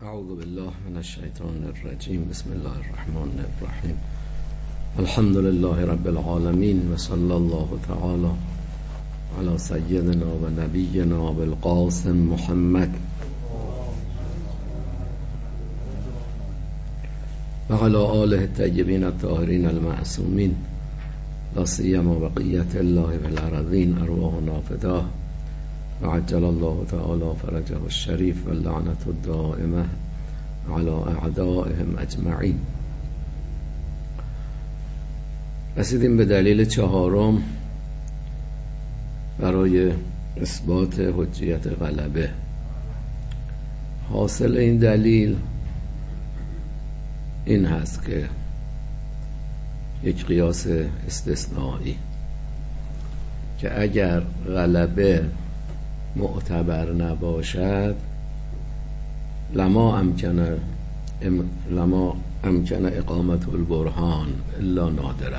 اعوذ بالله من الشیطان الرجیم. بسم الله الرحمن الرحیم. الحمد لله رب العالمین و صلی الله تعالی علی سیدنا و نبینا بالقاسم محمد و علی آله الطیبین الطاهرین المعصومین لا سیما بقیة الله فی الارضین ارواحنا فداه و عجل الله تعالی فرجه الشریف و اللعنة الدائمه على اعدائهم اجمعین. رسیدیم به دلیل چهارم برای اثبات حجیت غلبه. حاصل این دلیل این هست که یک قیاس استثنایی که اگر غلبه معتبر نباشد لما امکن اقامت البرهان الا نادره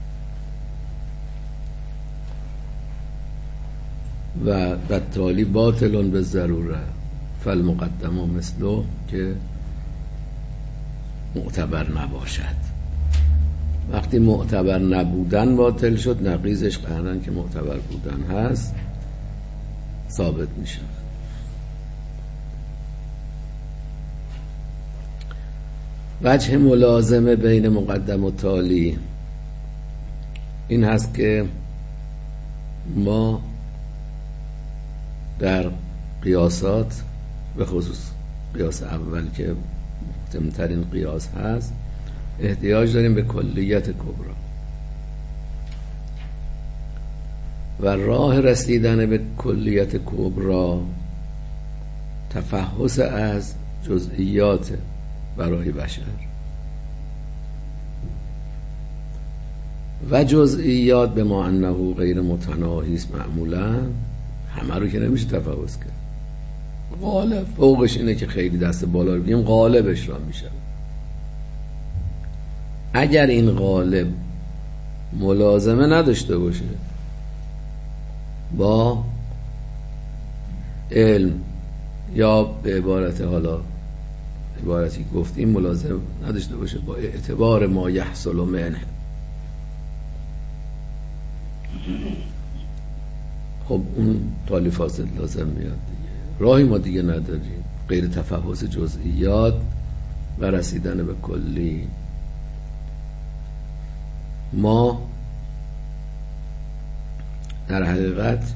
و بالتالي باطل به ضروره فالمقدم مثله که معتبر نباشد. وقتی معتبر نبودن باطل شد، نقیضش قرارن که معتبر بودن هست ثابت میشه. وجه ملازمه بین مقدم و تالی این هست که ما در قیاسات به خصوص قیاس اول که محکم‌ترین قیاس هست احتیاج داریم به کلیت کبرا و راه رسیدن به کلیت کبرا تفحص از جزئیات برای بشر و جزئیات به ما انه غیر متناهی است. معمولا همه رو که نمیشه تفحص کرد. غالب فوقش اینه که خیلی دست بالا رو بگیم غالبش را میشه. اگر این غالب ملازمه نداشته باشه با علم یا به عبارتی گفتیم ملازم نداشته باشه با اعتبار ما یحصل منه، خب اون تالی فاسد لازم میاد دیگه. راهی ما دیگه نداریم غیر تفحص جزئیات و رسیدن به کلی. ما در حقیقت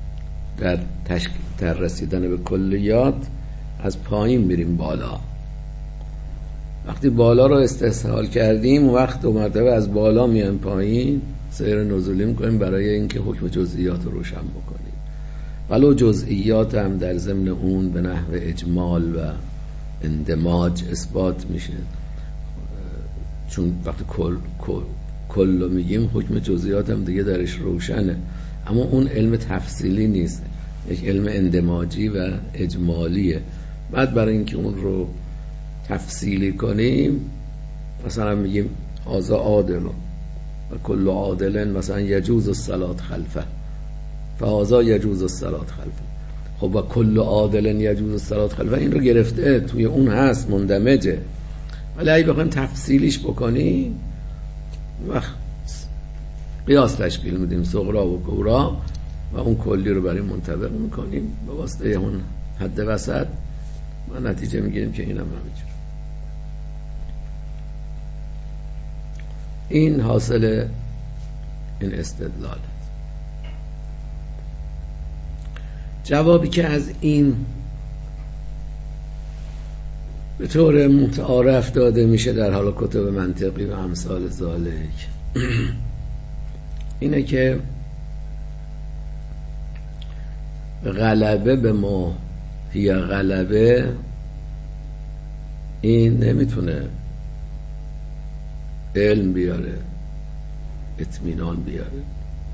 در رسیدن به کلیات از پایین میریم بالا. وقتی بالا رو استحصال کردیم وقت دو مرتبه از بالا میایم پایین سیر نزولی میکنیم برای اینکه حکم جزئیات رو روشن بکنیم. ولو جزئیات هم در ضمن اون به نحو اجمال و اندماج اثبات میشه، چون وقتی کل رو میگیم حکم جزئیات هم دیگه درش روشنه، اما اون علم تفصیلی نیست، یک علم اندماجی و اجمالیه. بعد برای اینکه اون رو تفصیلی کنیم مثلا میگیم هذا عادل و کل عادل مثلا یجوز الصلاة خلفه فهذا یجوز الصلاة خلفه. خب و کل عادل یجوز الصلاة خلفه این رو گرفته توی اون هست مندمجه، ولی اگه بخوایم تفصیلیش بکنیم وقت قیاس تشکیل میدیم صغرا و کبرا و اون کلی رو برای منطبق میکنیم به واسطه اون حد وسط و نتیجه میگیریم که اینم همینجور. این حاصل این استدلال. جوابی که از این به طور متعارف داده میشه در حال کتب منطقی و امثال ذالک اینه که غلبه به ما هی غلبه این نمیتونه علم بیاره، اطمینان بیاره،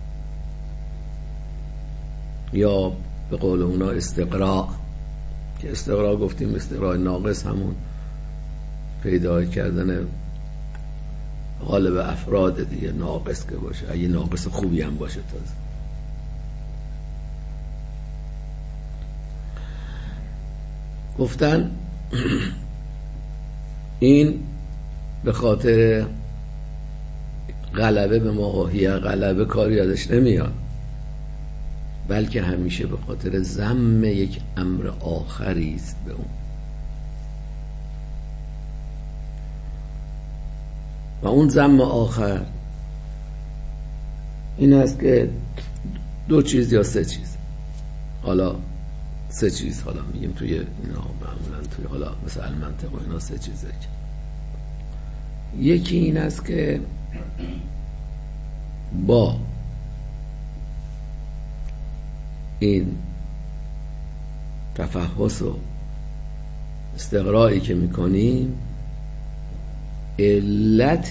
یا به قول اونا استقراء، که استقراء گفتیم استقراء ناقص همون پیدا کردن غالب افراد دیگه، ناقص که باشه، اگه ناقص خوبی هم باشه تازه. گفتن این به خاطر غلبه به ماهیه غلبه کاری ازش نمیاد، بلکه همیشه به خاطر ذم یک امر آخری است به اون. و اون ذم آخر این است که 2 چیز یا 3 چیز، حالا 3 چیز حالا میگیم توی اینا معمولا توی حالا مثل المنطق و اینا 3 چیزه. یکی این است که با این تفحص و استقرایی که میکنیم علت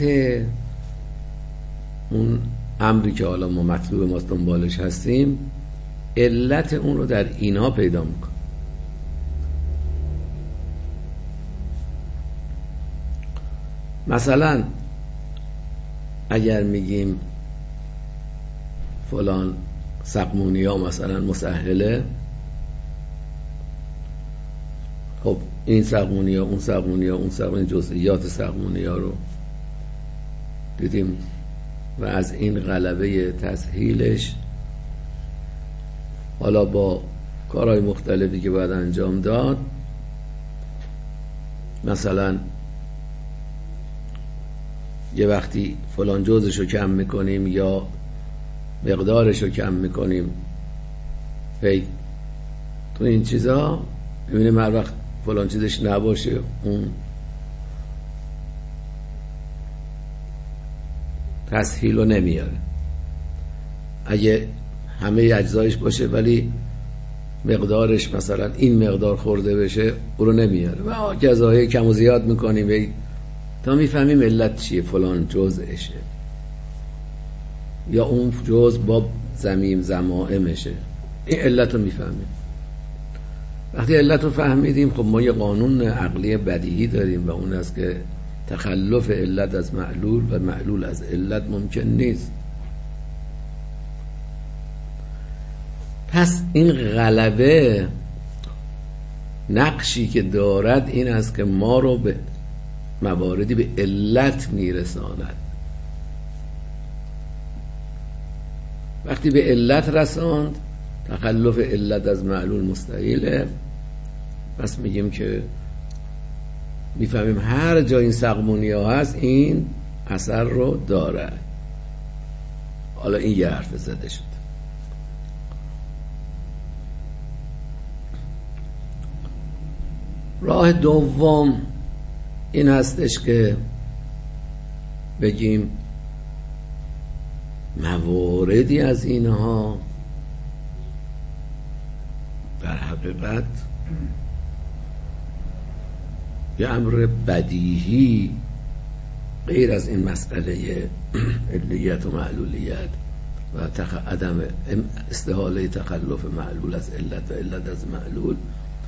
اون امری که حالا ما مطلوب ما دنبالش هستیم علت اون رو در اینا پیدا میکنیم. مثلا اگر میگیم فلان سقمونیا مثلا مسهله، خب این سقمونیا اون سقمونیا اون سقمونیا جزئیات سقمونیا رو دیدیم و از این غلبه تسهیلش حالا با کارهای مختلفی که باید انجام داد، مثلا یه وقتی فلان جزءشو کم میکنیم یا مقدارشو کم میکنیم تو این چیزا ببینیم هر وقت فلان چیزش نباشه اون تسهیل رو نمیاره. اگه همه اجزایش باشه ولی مقدارش مثلا این مقدار خورده بشه او رو نمیاره و جزاهای کم و زیاد میکنیم تا میفهمیم علت چیه، فلان جزءشه یا اون جزء با زمیم زمائمشه. این علت رو میفهمیم. وقتی علت رو فهمیدیم خب ما یه قانون عقلی بدیهی داریم و اون است که تخلف علت از معلول و معلول از علت ممکن نیست. پس این غلبه نقشی که دارد این است که ما رو به مواردی به علت میرساند. وقتی به علت رساند تخلف علت از معلول مستحیله. پس میگیم که میفهمیم هر جا این سقمونیا هست این اثر رو داره. حالا این یه حرف زده شد. راه دوم این هستش که بگیم مواردی از اینها در حقیقت یه امر بدیهی غیر از این مسئله علیت و معلولیت و عدم استحاله تخلف معلول از علت و علت از معلول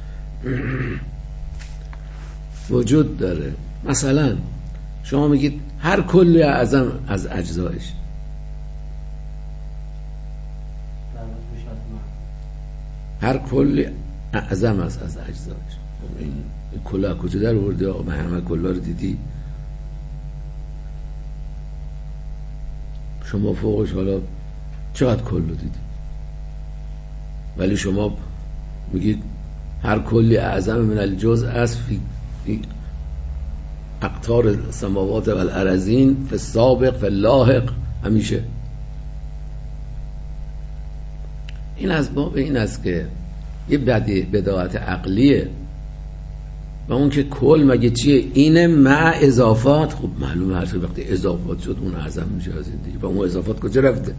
وجود داره. مثلا شما میگید هر کلی اعظم از اجزایش، هر کلی اعظم از اجزایش. این کلا کجا در آوردی آقا؟ من همه کلا رو دیدی؟ شما فوقش حالا چقدر کل رو دیدی؟ ولی شما میگید هر کلی اعظم من الجزء است فی اقطار السماوات و الارضین فی السابق فی اللاحق. همیشه این از باب این است که یه بداعت عقلیه و اون که کل مگه چیه؟ اینه مع اضافات. خب معلومه هر وقتی اضافات شد اون اعظم میشه از این دیگه. و اون اضافات کجا رفته؟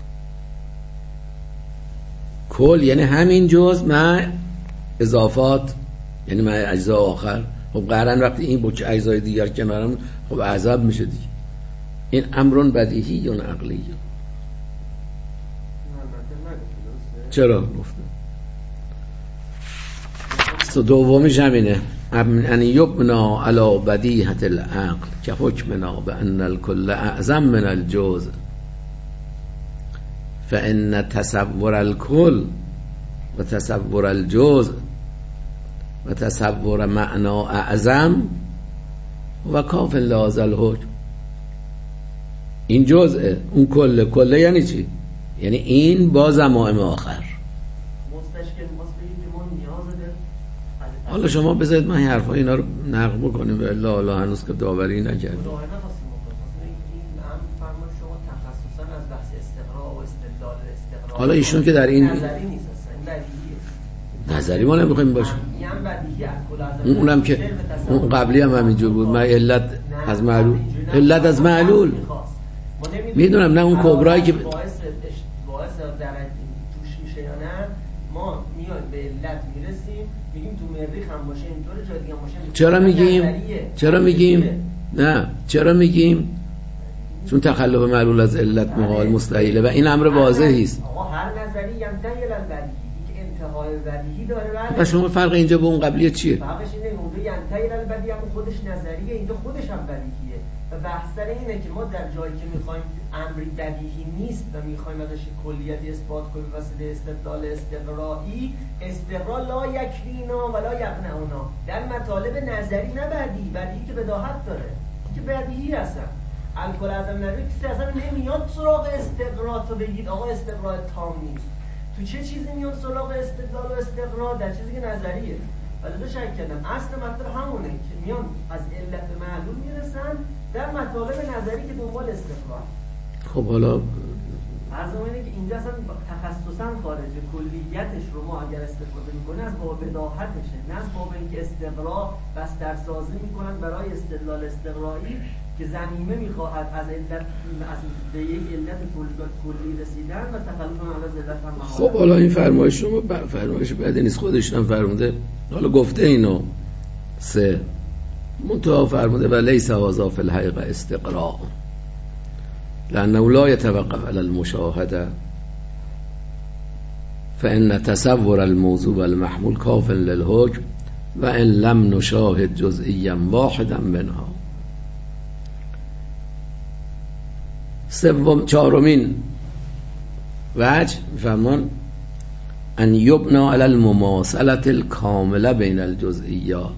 کل یعنی همین جز مع اضافات، یعنی مع اجزا آخر. خب قرن وقتی این با که اجزای دیگر کنارم خب اعظم میشه دیگه. این امرون بدیهی یا عقلی؟ چرا گفتم؟ دومیش همینه، ان یبنا علی بدیهة العقل که حکمنا بان الکل اعظم من الجزء فان تصور الکل و تصور الجزء و تصور معنا اعظم و کاف لهذا الحکم. این جزءه، اون کله یعنی چی؟ یعنی این با ضمائم آخر. حالا شما بذارید من حرفا اینا رو نقل بکنیم و الا هنوز که داوری نکردیم. حالا ایشون که در این نظری ما نمیخوایم باشه، اونم که اون قبلی هم همینجور بود. من علت از معلول میدونم، نه اون کبرایی که باعث در توش میشه یا نه. ما میایم به علت میرسیم، میگیم تو مریخ هم باشه اینطوره، جای دیگه هم باشه. چرا میگیم چون تخلف معلول از علت محال مستحیله و این امر واضحی است. آقا هر نظری ینتهی الالبدیهی، که انتهای بدیهی داره. و شما فرق اینجا به اون قبلیه چیه؟ فرقش اینه اونجا ینتهی الالبدیهی هم خودش نظریه، اینجا خودش هم بدیهیه. و بحث سر اینه که ما در جایی که میخوایم امری بدیهی نیست و میخوایم ازش کلیتی اثبات کنیم واسه استدلال استقرایی، استقرا لا یکفینا ولا یقنعنا، در مطالب نظری نه بدیهی که بداهت داره، که بدیهی هستن. الکل اعظم نظری کسی اصلا نمیاد سراغ استقرا تو بگید آقا استقرا تام نیست. تو چه چیزی میاد سراغ استدلال و استقرا؟ در چیزی که نظریه. ولی تو شک کردم اصل مطلب همونه که میان از علت به معلول میرسن در مطالب نظری که دنبال استقرا. خب حالا عرض اینه که اینجا اصلا تخصصا خارجه، کلیتش رو ما اگر استفاده میکنه از باب بداهتشه، نه از باب اینکه استقرا بسترسازی میکنن برای استدلال استقرایی که ضمیمه میخواهد از علت به یک علت کلی رسیدن و تخلف معنا از علت هم. خب حالا این فرمایش شما فرمایش بدی نیست، خودشون هم فرموده، حالا گفته اینو سه منتها فرموده و لیس هذا فی الحقیقه استقراء لانه لا يتوقف على المشاهده فان تصور الموضوع والمحمول کاف للحکم و ان لم نشاهد جزئیا واحدا منها. چهارمین وجه میفرمان ان یبنا علی المماثله الکامله بین الجزئیات،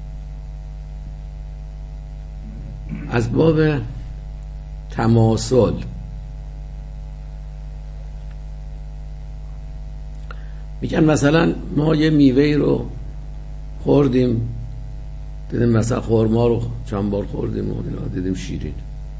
از باب تماثل میگن مثلا ما یه میوه‌ای رو خوردیم، دیدیم مثلا خرما رو چند بار خوردیم و دیدیم شیرین،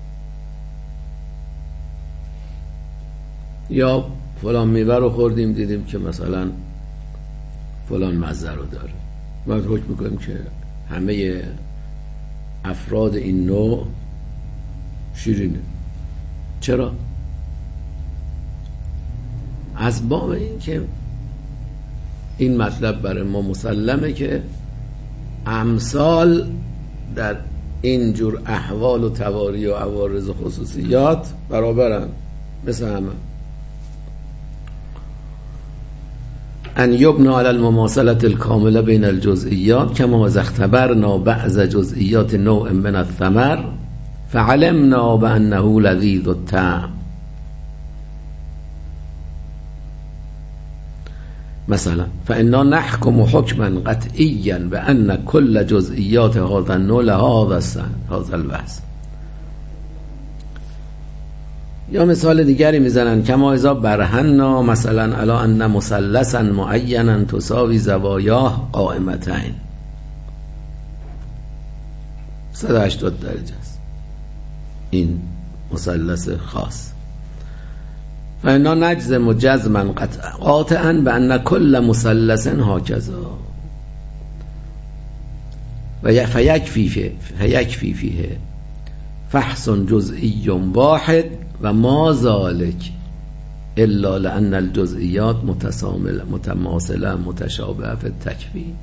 یا فلان میوه رو خوردیم دیدیم که مثلا فلان مزه رو داره. ما حکم میکنیم که همه افراد این نوع شیرینه. چرا؟ از باب این که این مطلب برای ما مسلمه که امثال در این جور احوال و تواری و عوارض و خصوصیات برابرن مثل همه. ان یبنا علی المماثله الکامله بین الجزئیات کما اذا اختبرنا بعض جزئیات نوع من الثمر فعلمنا بانه لذیذ الطعم. مثلا فإنا نحكم حكما قطعيا بأن كل جزئيات هذا النوع لهذا الوزن. یا مثال دیگری میزنن کما اذا برهنا مثلا علی ان مثلثا معینا تساوی زوایاه قائمتین، 180 درجه است این مثلث خاص. فإنا نجزم جزما قاطعا بأن كل مثلث هكذا و فيكفي فيه فحص جزئی واحد و ما ذلك الا لأن الجزئیات متماثله متشابهه في التكفیر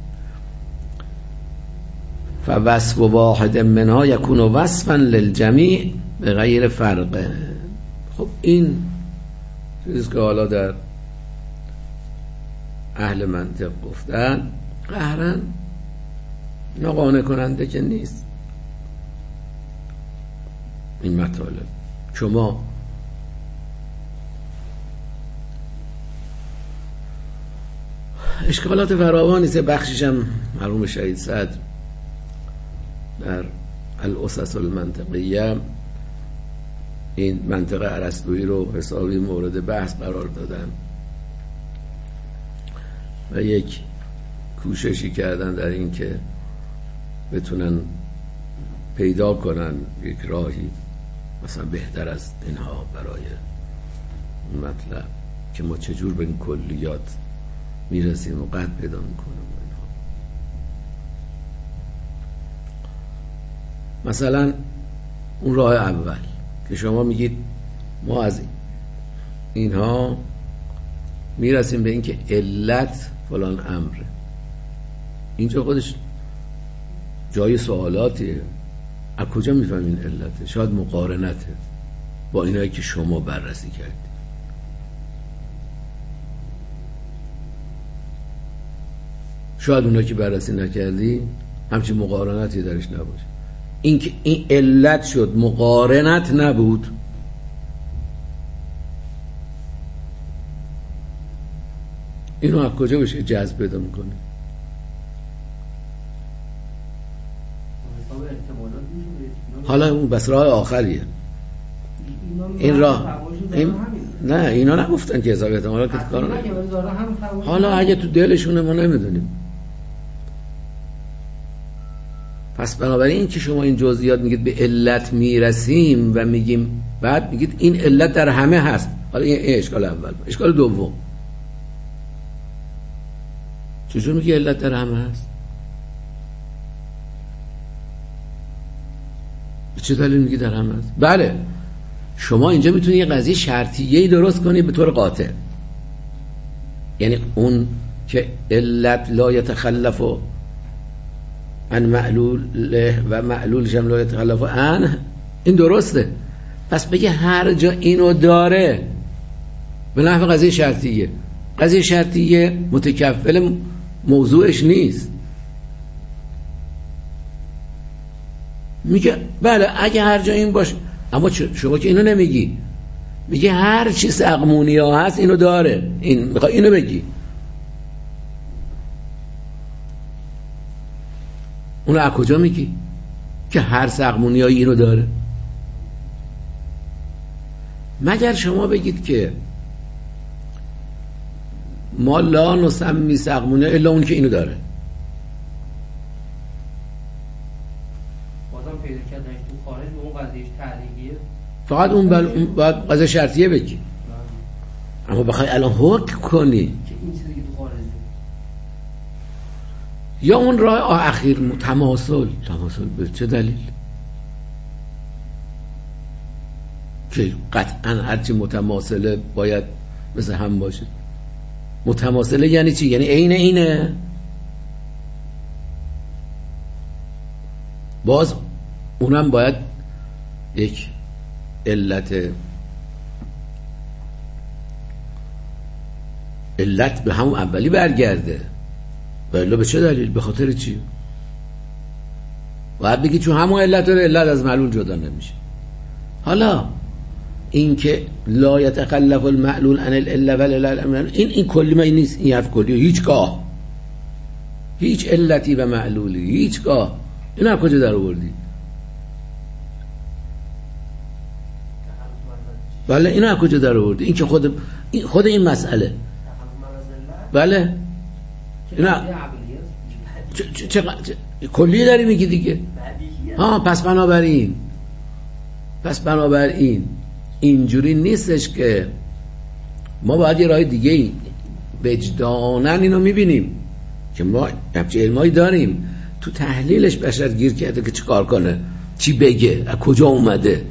فوصف واحد منها يكون وصفا للجميع بغیر فرق. خب این چیزی که حالا در اهل منطق گفتن قهرن ناقانع کننده که نیست. این مطالب شما اشکالات فراوانی است. بخشش هم مرحوم شهید سعد در الاسس المنطقیه این منطقه ارسطویی رو حسابی مورد بحث قرار دادن و یک کوششی کردن در این که بتونن پیدا کنن یک راهی مثلا بهتر از اینها برای اون مطلب که ما چجور به این کلیات میرسیم و قد پیدا میکنیم. مثلا اون راه اول که شما میگید ما از اینها میرسیم به این که علت فلان امره، اینجا خودش جای سوالاتیه. از کجا میفهمین علته؟ شاید مقارنته با اینایی که شما بررسی کردید. شاید اونایی که بررسی نکردی همچین مقارنتی درش نباشه. این که این علت شد مقارنت نبود، اینو از کجا بشه جذب پیدا میکنه؟ حالا اون بس راه آخریه. این راه نه اینا نگفتن که حساب احتمالات که کارو نکنن. حالا اگه تو دلشونه ما نمیدونیم. پس بنابراین این که شما این جزئیات میگید به علت میرسیم و میگیم بعد میگید این علت در همه هست. حالا این اشکال اول. اشکال دوم چجور میگی علت در همه هست؟ به چه دلیل میگی در همه هست؟ بله شما اینجا میتونی یه قضیه شرطیه‌ای درست کنی به طور قاطع، یعنی اون که علت لا یتخلف عن معلول و معلول هم لا یتخلف عن، این درسته. پس بگه هر جا اینو داره به نحو قضیه شرطیه. قضیه شرطیه متکفل موضوعش نیست. میگه بله اگه هر جا این باشه، اما شما که اینو نمیگی، میگه هر چی سقمونی ها هست اینو داره. این میخوای اینو بگی، اونو از کجا میگی که هر سقمونی هایی اینو داره؟ مگر شما بگید که ما لا نسمی سقمونی الا اون که اینو داره. بازم پیدا کردنش تو خارج به اون قضیهش تعلیقیه، فقط اون باید قضیه شرطیه بگی. اما بخوای الان حکم کنی که این چیزی که تو خارجه، یا اون راه اخیر تماسل به چه دلیل؟ که قطعا هرچی متماثله باید مثل هم باشه. متماثله یعنی چی؟ یعنی اینه. باز اونم باید یک علت به همون اولی برگرده. ولی به چه دلیل؟ به خاطر چی؟ باید بگی چون همون علت داره، علت از معلول جدا نمیشه. حالا این که لا یتخلف المعلول عن العله والعلل، این کلمه نیست، این حرف کلیه. هیچگاه هیچ علتی و معلولی هیچگاه. اینا کجا در آوردی؟ بله اینا کجا در آوردی؟ این که خود این مسئله. بله اینا چه کلیه داری میگی دیگه. پس بنابراین اینجوری نیستش که ما باید یه راه دیگه وجدانن اینو میبینیم که ما همچه علمایی داریم، تو تحلیلش بشر گیر کرده که چی کار کنه، چی بگه، از کجا اومده.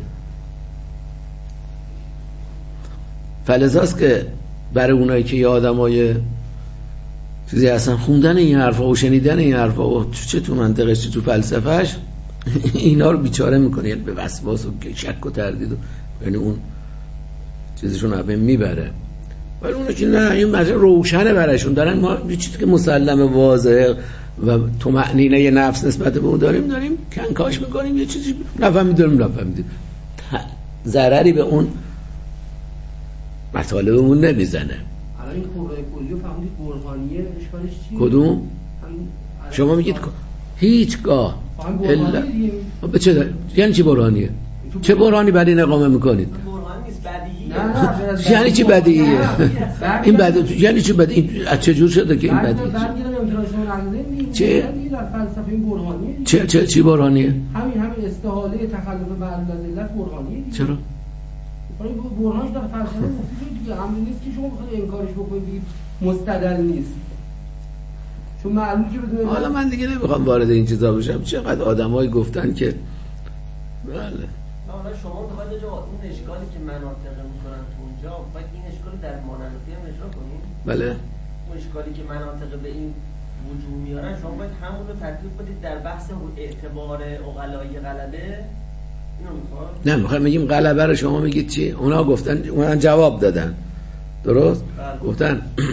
فلذاست که برای اونایی که یه آدمای چیزی اصلا خوندن این حرفا و شنیدن این حرفا و چه تو منطقش چه تو فلسفهش اینا رو بیچاره میکنه، یعنی به وسواس و شک و تردید و یعنی اون چیزشون رو میبره. ولی اون که نه، این مسئله روشنه برایشون، دارن ما یه چیزی که مسلمه واضحه و طمأنینه نفس نسبت به اون داریم کنکاش میکنیم، یه چیزی نفهمیدیم ضرری به اون مطالبمون نمیزنه. این قرای کلی فهمیدید برهانیه اشکالش چیه؟ کدوم؟ شما میگید هیچگاه الا به چه دلیل؟ یعنی چی برهانیه؟ چه برهانی بعد این اقامه میکنید؟ برهان نیست، بدیهیه. نه یعنی چی بدیهیه؟ این بدیهیه یعنی چی بدیهیه؟ از چه جور شده که این بدیهیه؟ چه؟ فلسفه این برهانیه. چی برهانیه؟ همین استحاله تخلف معلول از علت برهانیه. چرا؟ برهانش در فلسفه گفته دیگه، همین نیست که شما بخواید انکارش بکنید مستدل نیست. چون معلومه که بدون حالا من دیگه نمیخوام وارد این چیزا بشم. چقدر آدمایی گفتن که بله. حالا شما میخواید اون اشکالی که مناطق میکنن تو اونجا، بعد این اشکال در ماننفی هم اجرا کنین؟ بله. اون اشکالی که مناطق به این وجود میارن شما باید همون رو تطبیق بدید در بحث اعتبار عقلای غلبه. اینو میخواد؟ نه میخوام بگیم غلبه رو شما میگید چی؟ اونا گفتن، اونا جواب دادن. درست؟ گفتن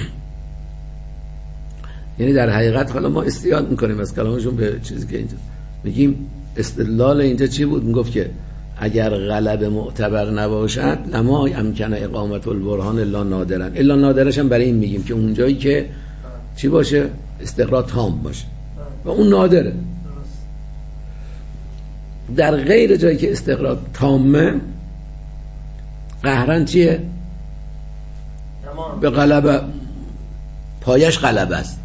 یعنی در حقیقت حالا ما استیاد میکنیم از کلامشون به چیزی که اینجا میگیم. استدلال اینجا چی بود؟ میگفت که اگر غلبه معتبر نباشد لما امکن اقامت البرهان الا نادرا. الا نادرش هم برای این میگیم که اونجایی که چی باشه؟ استقرار تام باشه و اون نادره. در غیر جایی که استقرار تامه قهرن چیه؟ به غلبه پایش غلبه است.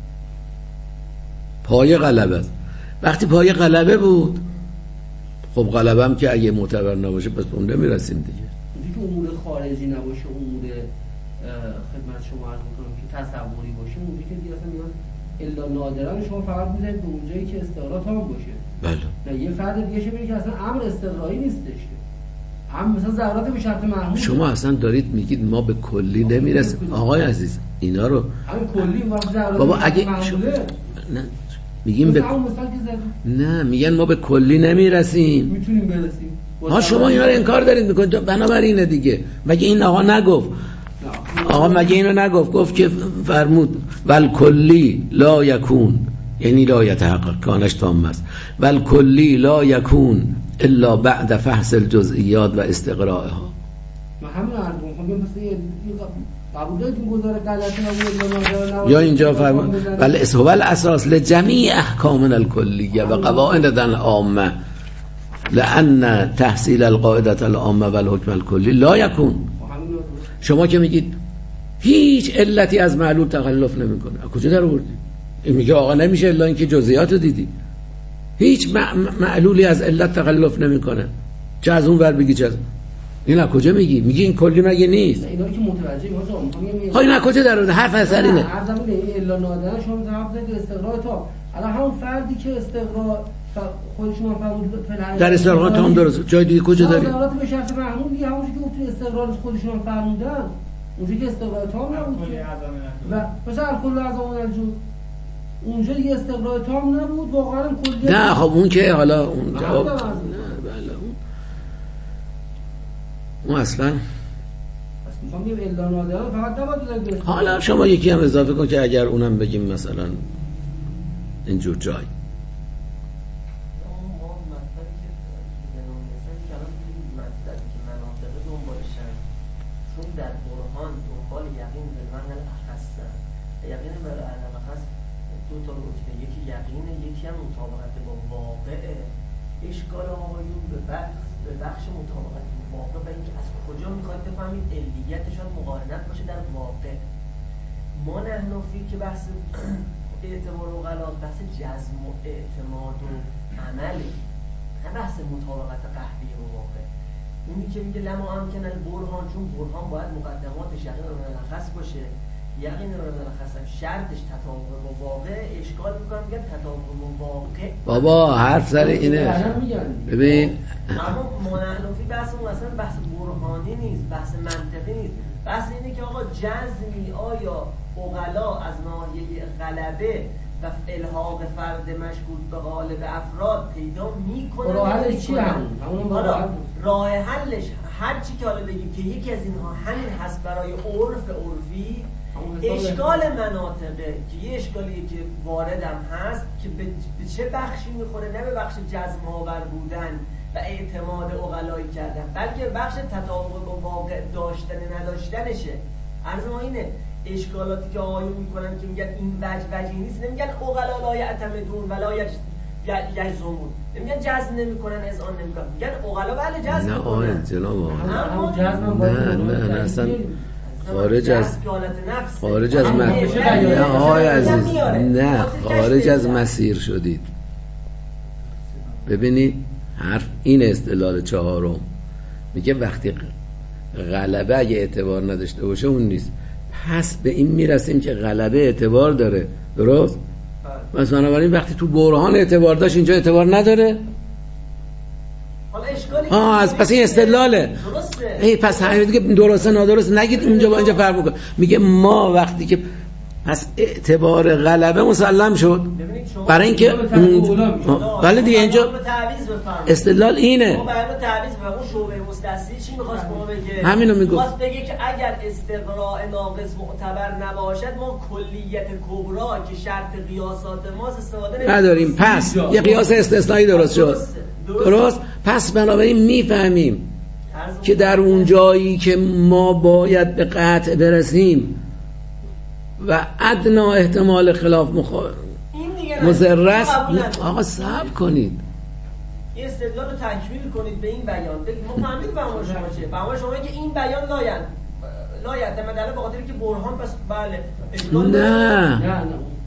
پایه غلبه است. وقتی پایه غلبه بود، خب غلبه هم که اگه معتبر نباشه پس اون نمیرسیم دیگه. اینجوری که امور خارجی نباشه، امور خدمت شما عرض می‌کنم که تصوری باشه، اونجوری که دیگه اصلا میاد الا نادرا شما فقط میذارید به اونجایی که استقرار تام باشه. بله. نه یه فرد دیگه شه که اصلا امر استقرایی نیستش که. هم مثلا ضرورت به شرط محمول. شما اصلا دارید میگید ما به کلی نمیرسیم. آقای عزیز اینا رو همین کلی وقت ضرورت بابا اگه نه میگیم به نه میگن ما به کلی نمیرسیم. میتونیم برسیم. ها شما اینا رو انکار دارید میکنید. بنابراین دیگه مگه این آقا نگفت؟ آقا مگه اینو نگفت؟ گفت که فرمود ول کلی لا یکون، یعنی لا یتحقق، کانش تام است. ول کلی لا یکون الا بعد فحص الجزئیات و استقراءها. ما همین عرض می‌کنم مثلا قبول دارید گزاره غلطه یا اینجا فرمود بل هو الاساس لجمیع احکامنا الکلیه و قواعد العامه لان تحصیل القاعده العامه و الحکم الکلی لا یکون. شما که میگید هیچ علتی از معلول تخلف نمیکنه، کجا در آوردی؟ این میگه آقا نمیشه الا اینکه جزئیات رو دیدی. هیچ معلولی از علت تخلف نمیکنه، چه از اون ور بگی چه از این. از کجا میگی؟ میگی این کلی مگه نیست؟ اینا که متوجه ها اینا کجا در آورده؟ حرف اثر اینه. هر زمین الا نادر شما متوجه به استقرار تا الان همون فردی که استقرار خودشون فرمود در استقرار تام درست، جای دیگه کجا داری؟ ضرورت به شرط محمول دیگه همونش که گفتن استقرار خودشون فرمودن، اونجا که استقرار تام نبود و مثلا کل اعضاء الجزء اونجا دیگه استقرار تام نبود واقعا کلیه. نه خب اون که حالا اون جواب نه بله اون اصلا میخوام بگم الا نادرا فقط نباید. حالا شما یکی هم اضافه کن که اگر اونم بگیم مثلا اینجور جای در برهان دنبال یقین به معنی اخصه. یقین به معنی اخص دو تا رتبه، یکی یقینه، یکی هم مطابقت با واقعه. اشکال آقایون به بخش مطابقت با واقع و اینکه از کجا میخواید بفهمید علیتش مقارنت باشه در واقع. ما نحنفی که بحث اعتبار و غلاط بحث جزم و اعتماد و عمله، نه بحث مطابقت قهری با واقع. اونی که میگه لما امکن البرهان، چون برهان باید مقدماتش یقین رو ملخص باشه، یقین رو ملخص شرطش تطابق با واقع. اشکال میکنم میگن تطابق با واقع بابا حرف سر اینه. ببین اما منحنفی بحث اون اصلا بحث برهانی نیست، بحث منطقی نیست. بحث اینه که آقا جزمی آیا عقلا از ناحیه غلبه و الحاق فرد مشکوک به غالب افراد پیدا میکنه. راه حلش چیه؟ راه حلش هر چی که حالا بگیم که یکی از اینها همین هست برای عرفی. اشکال مناطقه که یه اشکالیه که واردم هست که به چه بخشی میخوره، نه به بخش جزم آور بودن و اعتماد عقلایی کردن، بلکه بخش تطابق با واقع داشتن نداشتنشه. عرض ما اینه اشکالاتی که آقایون میکنن که میگن این وجهی نیست، نمیگن اغلا لا یعتمدون ولا یجزمون، نمیگن جزم نمیکنن اذعان نمیکنن، میگن اغلا بله جزم نه میکنن. آقای جناب نه اصلا خارج از مسیر شدید. ببینید حرف این استدلال چهارم میگه وقتی غلبه اگه اعتبار نداشته باشه اون نیست، پس به این میرسیم که غلبه اعتبار داره، درست؟ مثلا بنابراین وقتی تو برهان اعتبار داشت اینجا اعتبار نداره. از پس این استدلاله. درسته. پس همین دیگه درسته نادرسته نگید اونجا با اینجا فرق میکنه. میگه ما وقتی که پس اعتبار غلبه مسلم شد برای اینکه ولی دیگه اینجا استدلال اینه. ما برای تعویض و اون شعبه مستثنی چی می‌خواست ما بگه؟ همینو میگه. می‌خواست بگه که اگر استقراء ناقص معتبر نباشد ما کلیت کبرا که شرط قیاسات ماست استفاده نداریم. پس یه قیاس استثنایی درست شد. درست؟ پس بنابراین میفهمیم که در اون جایی که ما باید به قطع برسیم و ادنا احتمال خلاف مضرست، آقا صبر کنید، این استدلال رو تکمیل کنید به این بیان. بگید ما فهمیدیم فهم شما چیه. فهم شما که این بیان لایت مدله به خاطر که برهان پس بله نه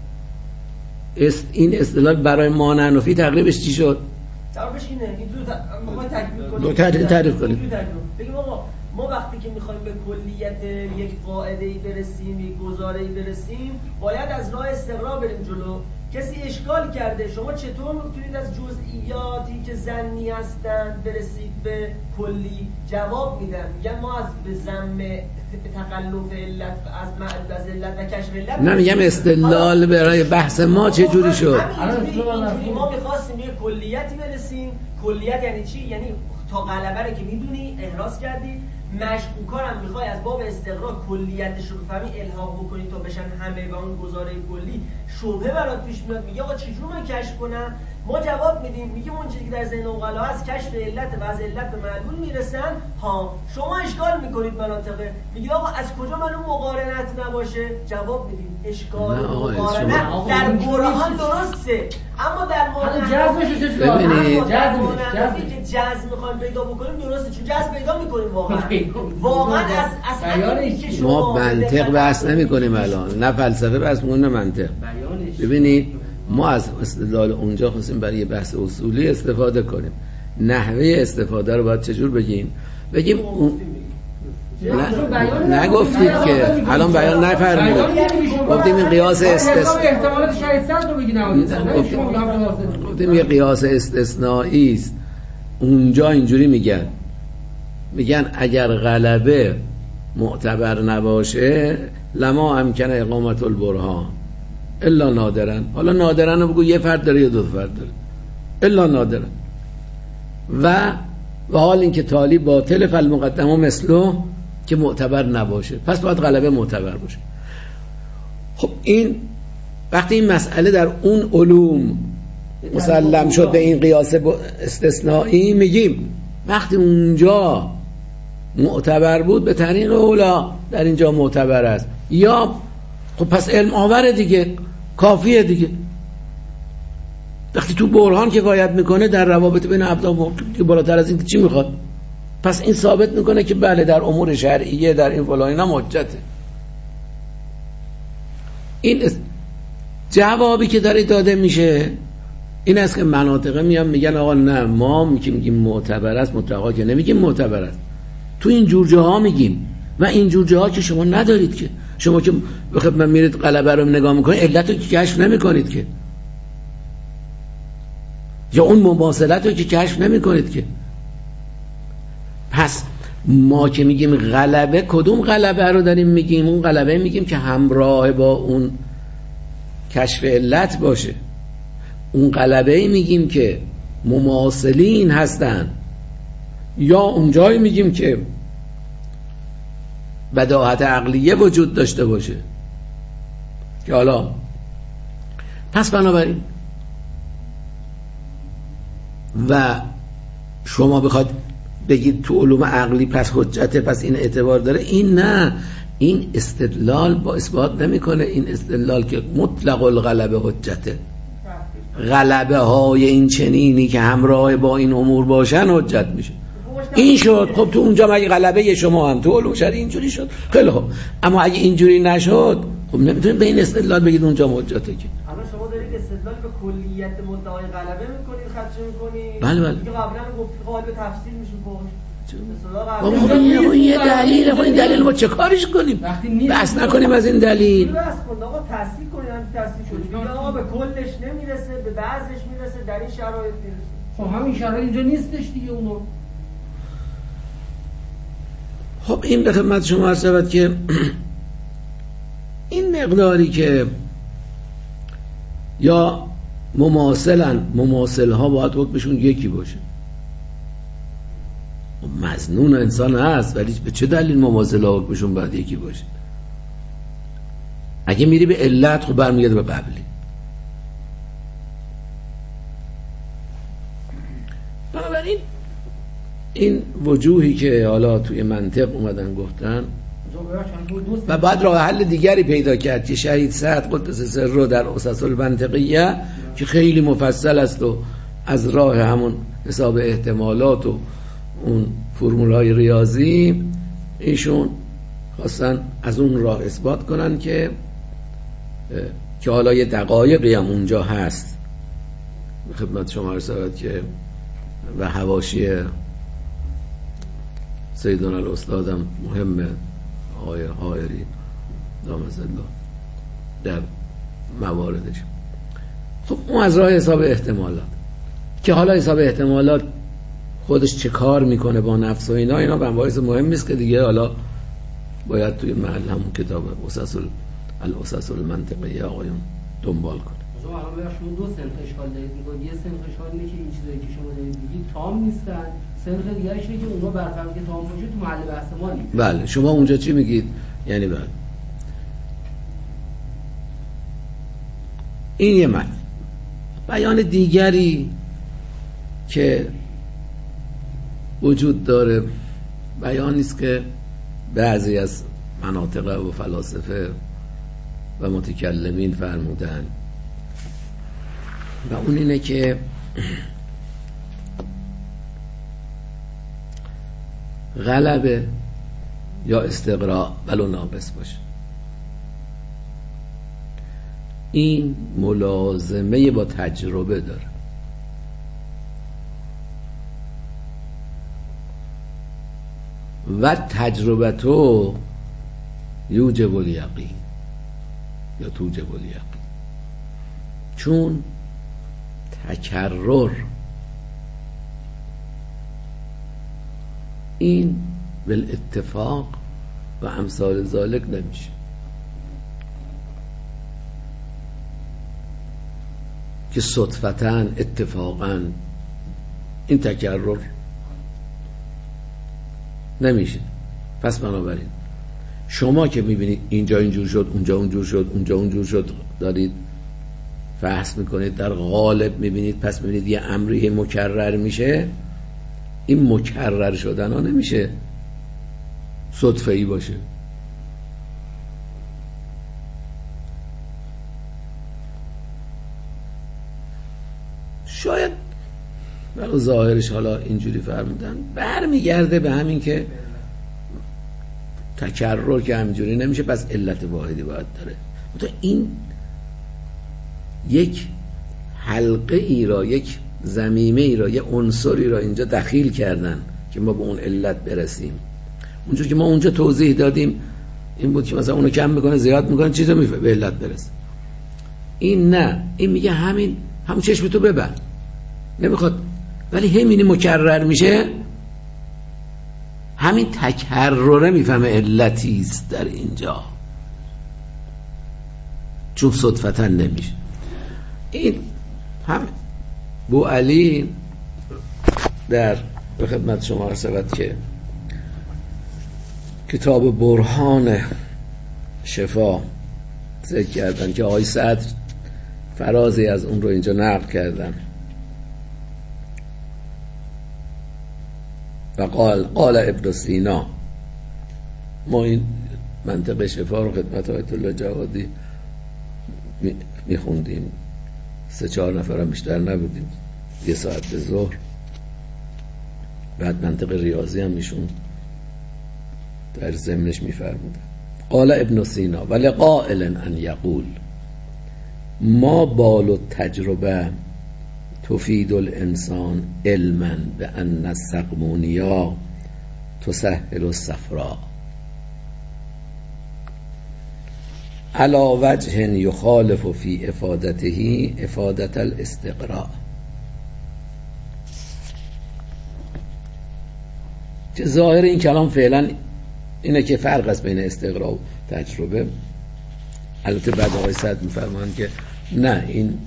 این استدلال برای مانعنفی تقریبش چی شد؟ تعریفش اینه. این دو تعریف کنید. بگیم آقا ما وقتی که میخوایم به کلیت یک قاعده‌ای برسیم، یک گزاره‌ای برسیم، باید از راه استقراء بریم جلو. کسی اشکال کرده شما چطور میتونید از جزئیاتی که ظنی هستند برسید به کلی؟ جواب میدن، میگن ما از به ذم تقلب علت از علت و کشف علت نه، میگم استدلال برای بحث ما چه جوری شد. اینجوری ما میخواستیم یه کلیتی برسیم. کلیت یعنی چی؟ یعنی تا غلبه رو که میدونی احراز کردی، مشکوکا هم میخوای از باب استقراء کلیتش رو بفهمی الحاق بکنی تا بشن همه و اون گزاره کلی. شبهه برات پیش میاد، میگه آقا چجوری من کشف کنم؟ ما جواب میدیم، میگیم اون چیزی که در ذهن عقلا هست کشف علت و از علت به معلول میرسن. شما اشکال میکنید مناطقه، میگید آقا از کجا معلوم مقارنت نباشه؟ جواب میدیم اشکال مقارنت در برهان درسته، اما در مورد جذبش ببینید که جذب میخوایم پیدا بکنیم درسته، چون جذب پیدا میکنیم واقعا از ما منطق بحث نمی‌کنیم الان، نه فلسفه بحث می‌کنیم نه منطق. ببینید ما از استدلال اونجا خواستیم برای بحث اصولی استفاده کنیم. نحوه استفاده رو باید چجور بگیم نگفتید که الان بیان نفرمودید، گفتیم این قیاس گفتیم یه قیاس استثنایی است. اونجا اینجوری میگن اگر غلبه معتبر نباشه لما امکن اقامت البرهان الا نادرن. حالا نادرن رو بگو یه فرد داره یا دو فرد داره، الا نادرن و حال اینکه تالی باطل فالمقدمه مثله که معتبر نباشه، پس باید غلبه معتبر باشه. خب این وقتی این مسئله در اون علوم مسلم شد به این قیاس استثنایی، میگیم وقتی اونجا معتبر بود به طریق اولا در اینجا معتبر است، یا خب پس علم آوره دیگه، کافیه دیگه. وقتی تو برهان کفایت میکنه در روابط بین ابدان که بالاتر از این چی میخواد؟ پس این ثابت میکنه که بله در امور شرعیه در این فلان حجته. این جوابی که داره داده میشه این است که مناطقه میگن آقا نه، ما میگیم معتبر است، مطلقا که نمیگیم معتبر است، تو این جور جاها میگیم و این جور جاها که شما ندارید، که شما که بخاطر من میرید غلبه رو نگاه میکنید علت رو که کشف نمیکنید که، یا اون مماثلت رو که کشف نمیکنید که. پس ما که میگیم غلبه، کدوم غلبه رو داریم میگیم؟ اون غلبه میگیم که همراه با اون کشف علت باشه. اون غلبه میگیم که مماثلین هستن، یا اونجایی میگیم که بداهت عقلیه وجود داشته باشه. که حالا پس بنابراین و شما بخواد بگید تو علوم عقلی پس حجته، پس این اعتبار داره، این نه، این استدلال با اثبات نمیکنه. این استدلال که مطلق الغلبه حجته، غلبه های این چنینی که همراه با این امور باشن حجت میشه. این شد. خب تو اونجا مگه غلبه شما هم تو علوم شرعی اینجوری شد؟ خیلی خوب. اما اگه اینجوری نشد خب نمیتونید به این استدلال بگید اونجا حجته. که الان شما دارید استدلال به کلیت مدعای غلبه میکنید، خدشه میکنید. بله بله. دیگه قبلا گفتید قالب تفصیل میشه فوقش. خب یه دلیل. خب این دلیل ما چه کارش کنیم؟ بحث نکنیم از این دلیل. بحث کنید آقا، تصحیح کنید. هم تصحیح شد. میگه آقا به کلش نمیرسه، به بعضش میرسه، در این شرایط میرسه. خب همین شرایط اینجا نیستش دیگه اونو. خب این به خدمت شما عرض شود که این مقداری که یا مماثل ها باید حکمشون یکی باشه. مظنون انسان هست، ولی به چه دلیل مماثل ها حکمشون باید یکی باشه؟ اگه میری به علت خب برمیگرده به قبلی. بنابراین این وجوهی که حالا توی منطق اومدن گفتن و بعد راه حل دیگری پیدا کرد که شهید سعد قدس سره در اسس المنطقیه که خیلی مفصل است و از راه همون حساب احتمالات و اون فرمولهای ریاضی ایشون خواستن از اون راه اثبات کنن که حالا یه دقایقی هم اونجا هست خدمت شما رسید که و حواشی سیدنا الاستاد هم مهمه آقای حائری دامز الله در مواردش. خب اون از راه حساب احتمالات که حالا حساب احتمالات خودش چه کار میکنه با نفس و اینا مباحث مهمی است که دیگه حالا باید توی محل همون کتاب الاسس المنطقیه آقایون دنبال کنه. شما الان شما دو سنخ اشکال دارید میگید. یه سنخ اشکال اینه که این چیزایی که شما دارید میگید تام نیستن. سنخ دیگه‌اش اینه که اونها برفرض که تام باشه تو محل بحث ما نیست. بله شما اونجا چی میگید؟ یعنی بله این یه معنی. بیان دیگری که وجود داره بیانی است که بعضی از مناطق و فلاسفه و متکلمین فرمودن و اون اینه که غلبه یا استقراء ولو ناقص باشه این ملازمه با تجربه داره و تجربه تو یوجب الیقین یا توجب الیقین، چون تکرر این بالاتفاق و امثال ذالک نمیشه. که صدفتا اتفاقا این تکرر نمیشه. پس بنابراین شما که میبینید اینجا اینجور شد اونجا اونجور شد اونجا اونجور شد دارید بحث میکنید در غالب میبینید، پس میبینید یه امری مکرر میشه. این مکرر شدن ها نمیشه صدفه‌ای باشه. شاید برای ظاهرش حالا اینجوری فرمودن برمیگرده به همین که تکرر که همینجوری نمیشه پس علت واحدی باید داره. تو این یک حلقه ای را، یک ضمیمه ای را، یک عنصری را اینجا دخیل کردن که ما به اون علت برسیم. اونجور که ما اونجا توضیح دادیم این بود که مثلا اونو کم میکنه زیاد میکنه چیزا به علت برسه. این نه، این میگه همون چشم تو ببر نمیخواد، ولی همینی مکرر میشه همین تکرره میفهمه علتی است در اینجا، چون صدفتا نمیشه. این هم بو علی در به خدمت شما رسید که کتاب برهان شفا ذکر کردن که آقای صدر فرازی از اون رو اینجا نقل کردن و قال ابن سینا. ما این منطق شفا رو خدمت آیت الله جوادی میخوندیم، 3-4 نفرم بیشتر نبودیم، 1 ساعت به ظهر. بعد منطق ریاضی هم میشون در ضمنش میفرمودن. قال ابن سینا ولقائل ان یقول ما بال التجربه تفید الانسان علما بان السقمونیا تسهل الصفراء على وجه یخالف فی افادته افادت الاستقراء. که ظاهر این کلام فعلا اینه که فرق است بین استقراء و تجربه. البته بعد آقای سعد میفرمان که نه، این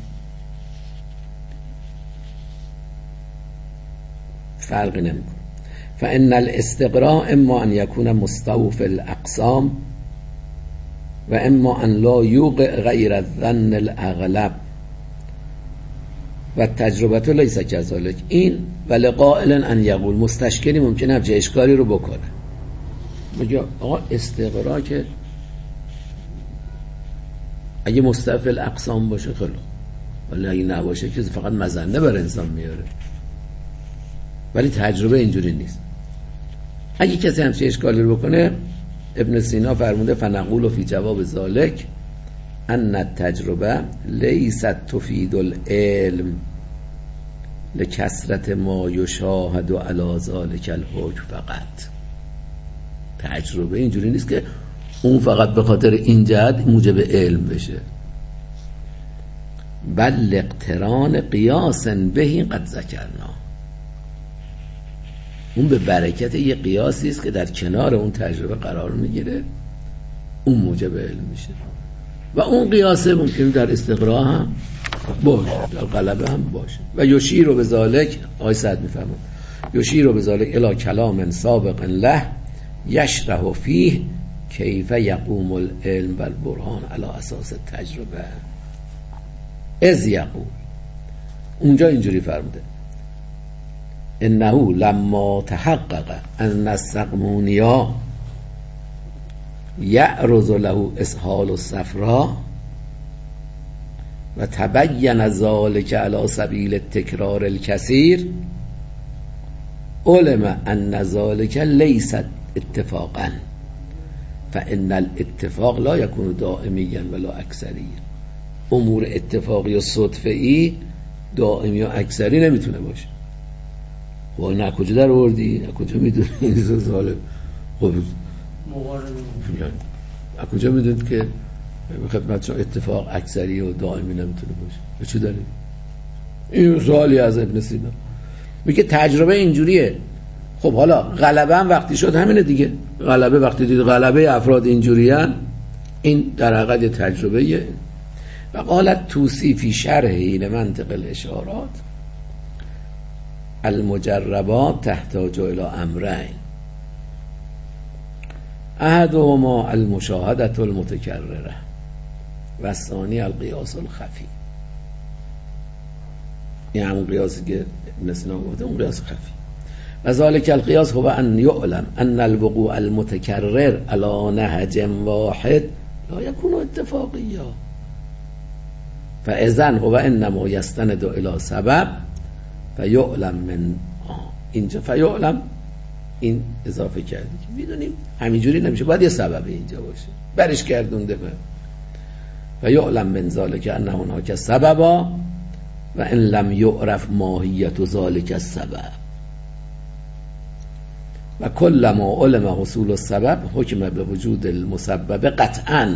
فرقی نمیکنه. فان الاستقراء اما ان یکون مستوفی الاقسام و اما ان لا یوقع غیر الظن الاغلب و تجربه لیس کذالک. این ولقائل ان یقول مستشکلی ممکنه همچه اشکالی رو بکنه، میگه آقا استقراء که اگه مستوفی الاقسام باشه خیلی، ولی اگه نباشه که فقط مزنه بر انسان میاره. ولی تجربه اینجوری نیست. اگه کسی همچه اشکالی رو بکنه، ابن سینا فرموده فنقول فی جواب ذالک ان التجربه لیست تفید العلم لکثرت ما یشاهد علی ذالک الحکم فقط. تجربه اینجوری نیست که اون فقط به خاطر این جهت موجب علم بشه، بل اقتران قیاس بهی قد ذکرنا. اون به برکت یه قیاسی است که در کنار اون تجربه قرار میگیره، اون موجب علم میشه. و اون قیاسه ممکنه در استقراء هم باشه، در غلبه هم باشه. و یشیر به ذالک، آقای سعد میفهمه، یشیر به ذالک الی کلام سابق له یشرح فیه کیف یقوم العلم والبرهان علی اساس تجربه. از یقول، اونجا اینجوری فرموده انه لما تحقق ان السقمونیا یعرض له اسهال الصفراء و تبین ذلك علی سبیل التکرار الکثیر علم ان ذلك لیس اتفاقا فان الاتفاق لا یکون دائمیا ولا اکثری. امور اتفاقی و صدفه‌ای دائمی و اکثری نمیتونه باشه. و نه کجا در آوردی؟ کجا میدونی این ظالم؟ خب کجا میدونید که خدمت شما اتفاق اکثری و دائمی نمیتونه باشه؟ به چی دلیل؟ این سوالی از ابن سینا. میگه تجربه اینجوریه. خب حالا غلبه هم وقتی شد همینه دیگه. غلبه وقتی دید غلبه افراد اینجوریان، این در حقیقت تجربه. و قالت توسی فی شرحی لمنطق الاشارات المجربات تحتاج الى امرین احدهما المشاهده المتکرره و الثانی القیاس الخفی. این همون قیاسی که ابن سینا گفته، اون قیاس خفی. و ذالک القیاس هو ان یعلم ان الوقوع المتکرر علی نهج واحد لا یکون اتفاقیا فاذن هو انما یستند الى سبب فیعلم من اینجا فیعلم این اضافه کردی که میدونیم همینجوری نمیشه، باید یه سبب اینجا باشه، برش گردونده به فیعلم من ذالک انه هناک سببا و ان لم یعرف ماهیت ذالک السبب و کل ما علم حصول السبب حکم به وجود المسبب قطعا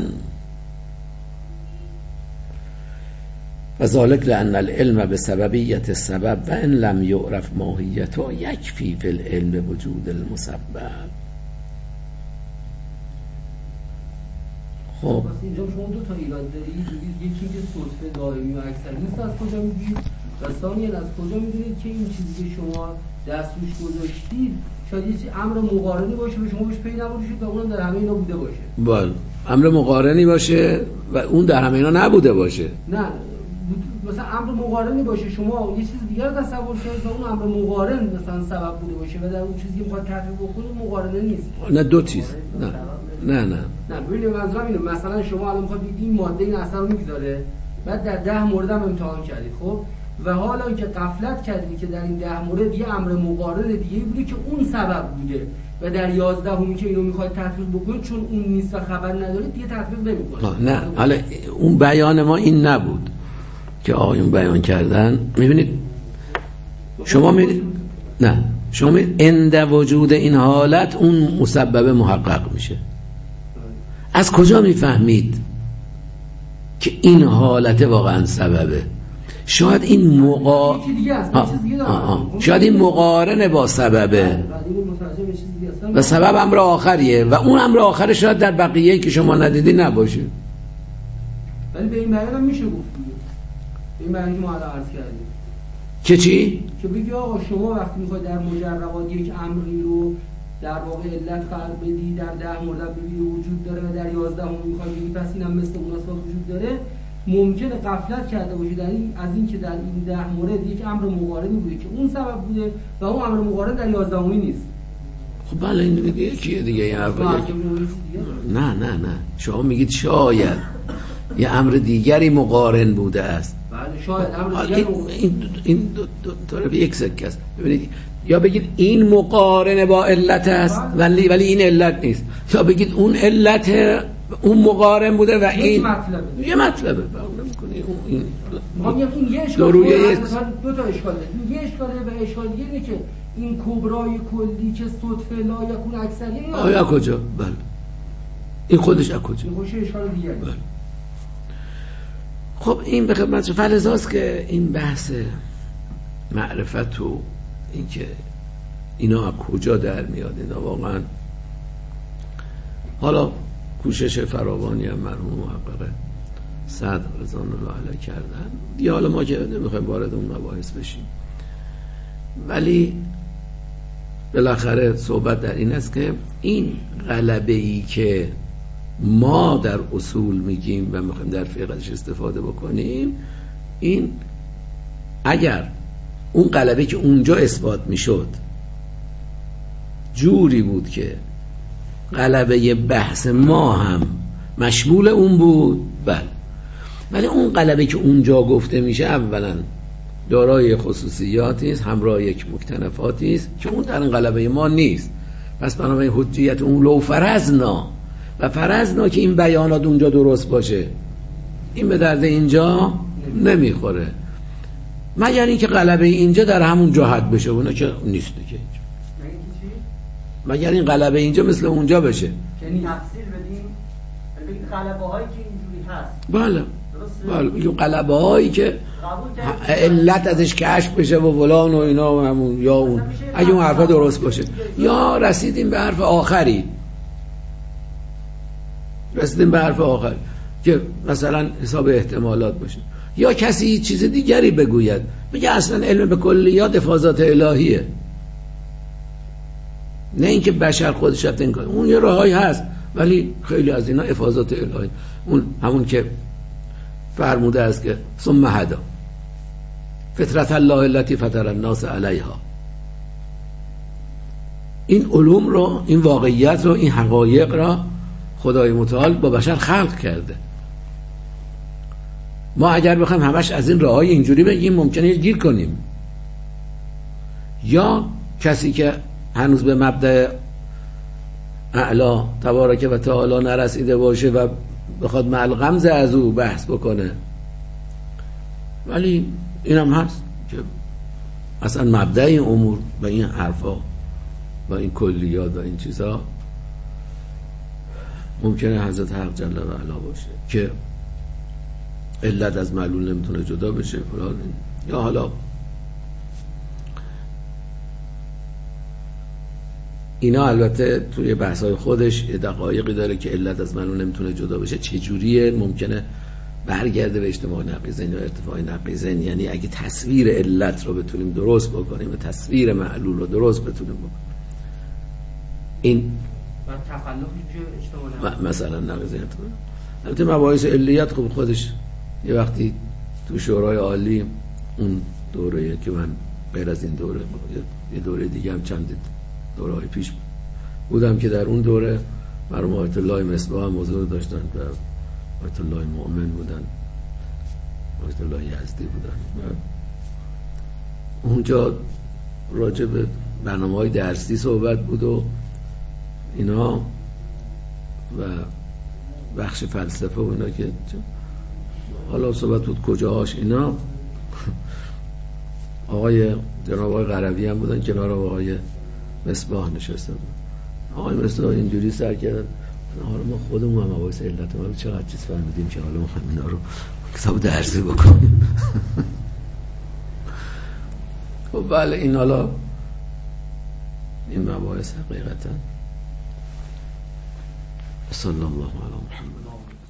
و ذالک لان العلم بسببیت السبب و ان لم یعرف ماهیته یکفی فی العلم وجود المسبب. خب اینجا شما دو تا ایراد دارید، یکی که صدفه دائمی و اکثر نیست، از کجا میگید؟ و ثانیاً از کجا میدونید که این چیزی که شما دست روش گذاشتید شاید یه امر مقارنی باشه به شما بهش پی نبرید و اونم در همه اینا بوده باشه؟ بله، امر مقارنی باشه و اون در همه اینا نبوده باشه. نه مثلا امر مقارنی باشه، شما یه چیز دیگر رو تصور کنید و اون امر مقارن مثلا سبب بوده باشه و در اون چیزی که میخواد تطبیق بکنید مقارنه نیست. نه دو چیز. نه ببینید منظورم اینه، مثلا شما الان میخواد بگید این ماده این اثر رو میگذاره، بعد در 10 مورد هم امتحان کردید، خب و حالا که غفلت کردید که در این 10 مورد یه امر مقارن دیگه بوده که اون سبب بوده و در 11 که اینو میخواید تطبیق بکنید چون اون نیست و خبر ندارید دیگه تطبیق نمی‌کنید. نه حالا اون بیان ما این نبود که آقایون بیان کردن. میبینید شما میبینید نه شما میبینید عند وجود این حالت اون مسبب محقق میشه. از کجا میفهمید که این حالت واقعا سببه؟ شاید این شاید این مقارنه با سببه و سبب امر آخریه و اون امر آخر شاید در بقیه‌ای که شما ندیدی نباشه. ولی به این معنی هم میشه گفت این معنی ما الان عرض کردیم که چی؟ که بگی آقا شما وقتی میخواید در مجربات یک امری رو در واقع علت قرار بدی، در 10 مورد ببینی وجود داره و در 11 میخواید بگی پس اینم مثل اون اسباب وجود داره، ممکنه غفلت کرده باشید از این که در این 10 مورد یک امر مقارنی بوده که اون سبب بوده و اون امر مقارن در 11 نیست. خب بله این دیگه یکیه دیگه این حرفا نه شما میگید شاید یه امر دیگری مقارن بوده است. بله شاید امر دیگری این دو طرف یک سکه است. ببینید یا بگید این مقارن با علت است ولی این علت نیست، یا بگید اون علت اون مقارن بوده و این یه مطلبه این یه اشکال دو تا اشکاله. یه اشکاله و اشکال دیگه اینه که این کبرای کلی که صدفه لا یکون اکثریه آیا کجا؟ بله این خودش از کجا؟ این خودش اشکال دیگه. بله. خب این به خدمت فلزاست که این بحث معرفت و این که اینا از کجا در میاد، اینا واقعا حالا کوشش فراوانی هم مرحوم محقق صدر رضوان الله علیه کردن دیگه، حالا ما که نمیخوایم وارد اون مباحث بشیم، ولی بالاخره صحبت در این است که این غلبه‌ای که ما در اصول میگیم و میخوایم در فقه ازش استفاده بکنیم، این اگر اون غلبه که اونجا اثبات میشد جوری بود که غلبه بحث ما هم مشمول اون بود، بله، ولی اون غلبه که اونجا گفته میشه اولا دارای خصوصیاتی است، همراه یک مکتنفاتی است که اون در این غلبه ما نیست. پس بنابراین حجیت اون لو فرضنا و فرضنا که این بیانات اونجا درست باشه، این به درد اینجا نمیخوره، مگر اینکه غلبه اینجا در همون جهت بشه، اونا که نیست دیگه اینجا، مگر این غلبه اینجا مثل اونجا بشه. یعنی تفسیر بدیم بگید غلبه هایی که اینجوری هست، بله بله، غلبه هایی که علت ازش کشف بشه و فلان و اینا و همون یا اون، اگه اون حرفا درست باشه، یا رسیدیم به حرف آخری که مثلا حساب احتمالات باشه، یا کسی چیز دیگری بگوید بگه اصلا علم به کلیات افاضات الهیه، نه اینکه بشر خودش رفته این کنه، اون یه راهی هست ولی خیلی از اینا افاضات الهی، اون همون که فرموده است که ثم هدا فطرت الله التي فطر الناس علیها، این علوم رو، این واقعیت رو، این حقایق را خدای متعال با بشر خلق کرده. ما اگر بخوایم همش از این راههای اینجوری بگیم ممکنه گیر کنیم، یا کسی که هنوز به مبدأ اعلا تبارک و تعالی نرسیده باشه و بخواد مع الغمز از او بحث بکنه، ولی اینم هست که اصلا مبدأ این امور و این حرفا و این کلیات و این چیزها ممکنه حضرت حق جل و علا باشه که علت از معلول نمیتونه جدا بشه فلان، یا حالا اینا البته توی بحث‌های خودش دقایقی داره که علت از معلول نمیتونه جدا بشه چجوریه، ممکنه برگرده به اجتماع نقیضین یا ارتفاع نقیضین، یعنی اگه تصویر علت رو بتونیم درست بکنیم و تصویر معلول رو درست بتونیم بکنیم، این مثلا نقیضین. البته مباحث علیت خب خودش یه وقتی تو شورای عالی اون دوره که من غیر از این دوره یه دوره دیگه هم چند دوره های پیش بودم که در اون دوره مرحوم آیت الله مصباح هم حضور داشتن و آیت الله مؤمن بودن، آیت الله یزدی بودن. اونجا راجع به برنامه‌های درسی صحبت بود و اینا و بخش فلسفه و اینا که حالا صحبت بود کجاهاش اینا. جناب آقای غروی هم بودن کنار آقای مصباح نشسته بود. آقای مصباح اینجوری سر کردن حالا ما خودمون هم مباحث علت ما رو چقدر چیز فهمیدیم که حالا ما اینا رو کتاب درسی بکنیم. خب بله این حالا این مباحث حقیقتا صلی الله علی محمد.